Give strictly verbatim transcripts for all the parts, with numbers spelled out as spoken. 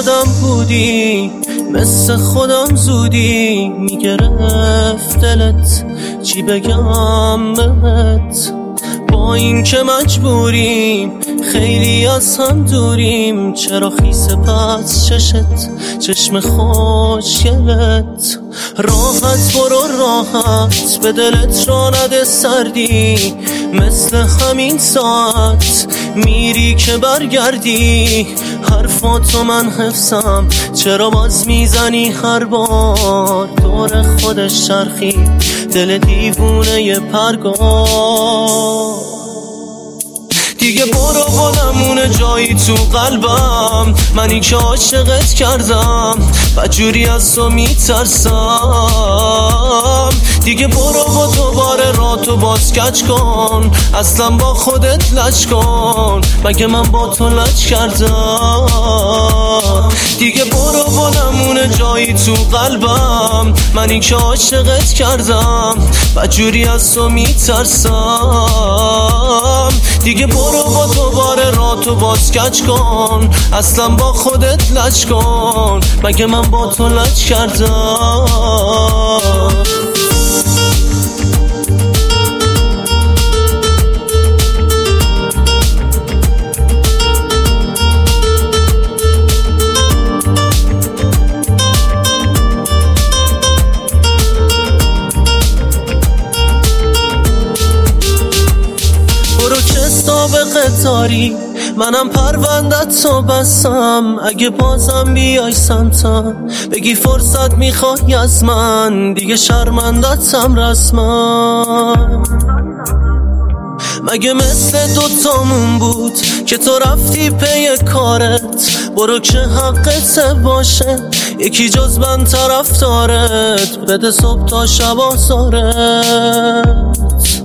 خودم بودی، مثل خودم زودی میگرفت دلت، چی بگم بهت؟ با این که مجبوریم خیلی از هم دوریم، چرا خیسه پس چشت چشم خوشگلت؟ راحت برو راحت به دلت را نده سردی، مثل همین ساعت میری که برگردی. حرفاتو من حفظم، چرا باز میزنی هر بار دور خودش چرخی دل دیوونه ی پرگار؟ دیگه برو و نمونه جایی تو قلبم، منی که عاشقت کردم و جوری از تو میترسم. دیگه برو و دوباره راتو باز کج کن، اصلا با خودت لج کن، مگه من با تو لج کردم؟ دیگه برو و نمونه جایی تو قلبم، منی که عاشقت کردم و جوری از تو میترسم. دیگه برو و دوباره راتو باز کج کن، اصلا با خودت لج کن، مگه من با تو لج کردم؟ سابقه داری منم پروندت تو بسم، اگه بازم بیای سمتم بگی فرصت میخوای از من، دیگه شرمندتم رسما. مگه مثل دوتامون بود که تو رفتی پی کارت؟ برو که حقت باشه یکی جز من طرفدارت، بده صبح تا شب آزارت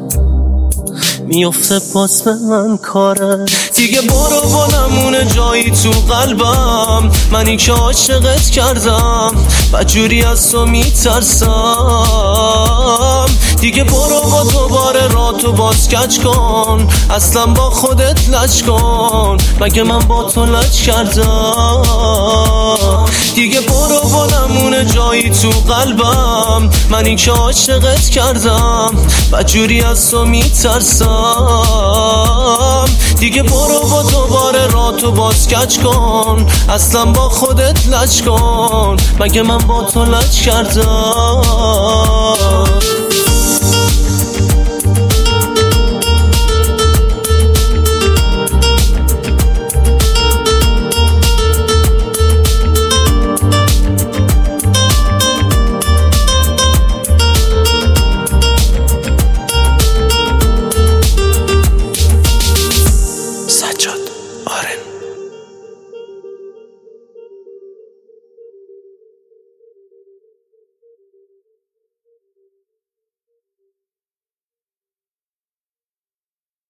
میفته باز به من کاره. دیگه برو و نمونه جایی تو قلبم، منی که عاشقت کردم و جوری از تو میترسم. دیگه برو و دوباره راتو باز کج کن، اصلا با خودت لج کن، مگه من با تو لج کردم؟ دیگه برو و نمونه جایی تو قلبم، منی که عاشقت کردم و جوری از تو میترسم. دیگه برو و دوباره راتو باز کج کن، اصلا با خودت لج کن، مگه من با تو لج کردم؟